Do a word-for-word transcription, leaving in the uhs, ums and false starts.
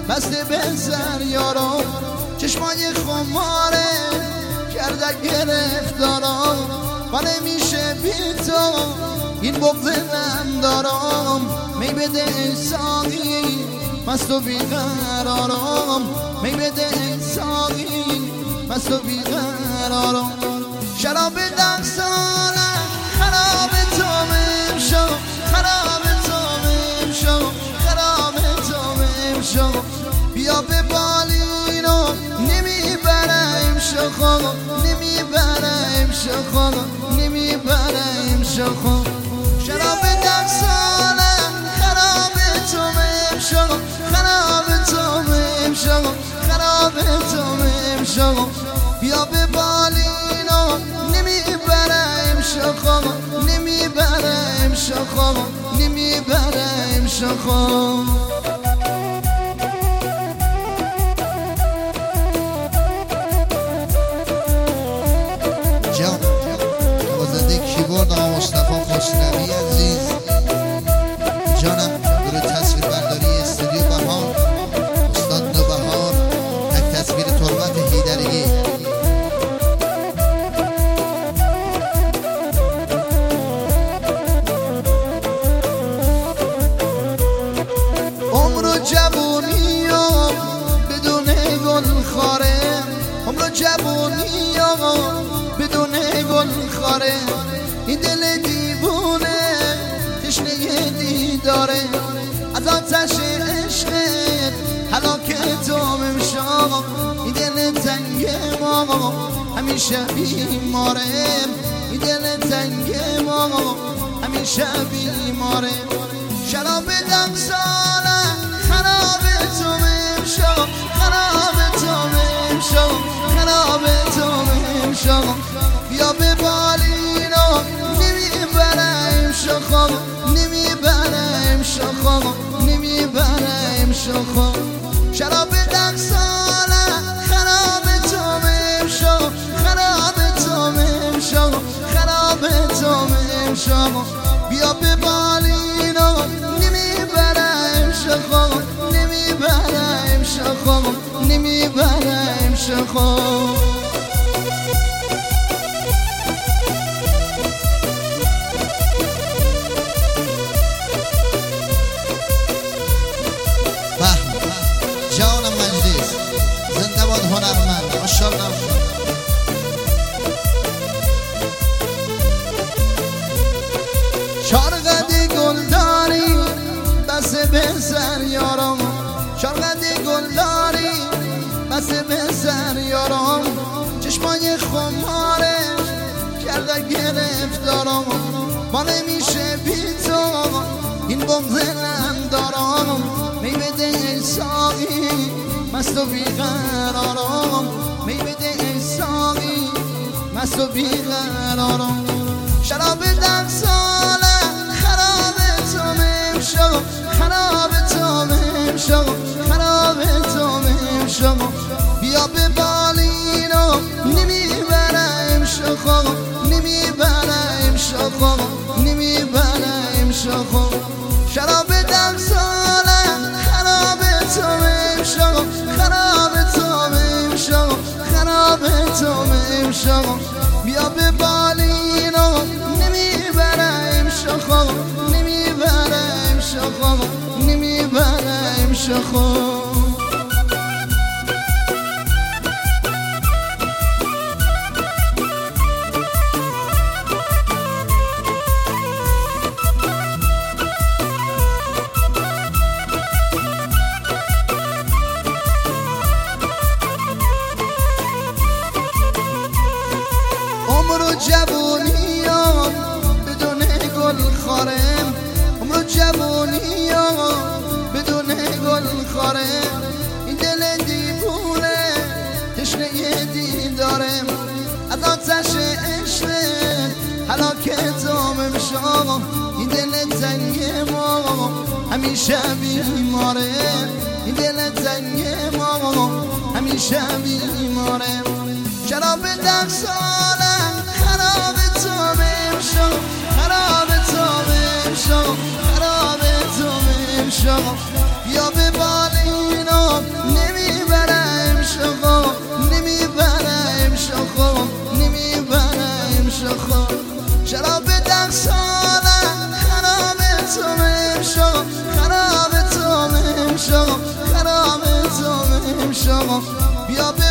بسته به سر یارم، چشمای خماره کرده گرفتارم و نمیشه بی تو این بغض من دارم. می بده ساقی مست و بیقرارم، می بده ساقی مست و بیقرارم. شراب دستانه خراب تامم شو، خراب تامم شو، خراب تامم شو. بیا به بالینو نمیبرم شخو، نمیبرم شخو، نمیبرم شخو. شراب دستانه خراب تامم شو، خراب تامم شو، خراب تامم شو. بیا به بالینو نمیبرم شخو، نمیبرم شخو، نمیبرم شخو. جان نوازنده کیبورد آقا مصطفی خوشنوی عزیز جانم. گروه تصویر برداری استودیو بهار استاد نوبهار، تک تصویر تربت حیدری. عمر و جوونی و بدون گل خاره، عمر و جوونی و بدون گل خاره. این دل دیوونه تشنه دیداره، از آتش عشقت هلاکت تامم شو. این دل تنگ ما همیشه بیماره، این دل تنگ ما همیشه بیماره. شراب دمساله خراب تامم شو، خراب تامم شو، خراب تامم شو. بیا به بالینو نمیبرم شخو، نمیبرم شخو، نمیبرم شخو. شراب دمساله خراب تامم شو، خراب تامم شو، خراب تامم شو. بیا به بالینو نمیبرم شخو، نمیبرم شخو، نمیبرم شخو. جانم مجلس زنده باد هنرمند ماشاءالله. شارقدی گل داری بسته به سر یارم، شارقدی گل داری بسته به سر یارم. چشمای خماره کرده گرفتارم ما نمیشه بی تو این بغضم دارم. می بده ساقی مست و بیقرارم، می بده ساقی مست و بیقرارم. شراب دمساله خراب تامم شو، خراب تامم شو، خراب تامم شو. بیا به بالینو نمیبرم شخو، نمیبرم شخو، نمیبرم شخو. شراب دمساله خراب تامم شو، خراب تامم شو، خراب تامم شو. بیا به بالینو نمیبرم شخو، نمیبرم شخو، نمیبرم شخو. عمر و جوونی بدون گل خارم، عمر و جوونی بدون گل خارم. این دل دیوونه تشنه دیدارم، از آتش عشق هلاکت تامم شو. این دل تنگ ما همیشه بیماره، این دل تنگ ما همیشه بیماره. شراب دمساله خراب تامم شو، خراب تامم شو، خراب تامم شو. بیا به بالینو شما بیا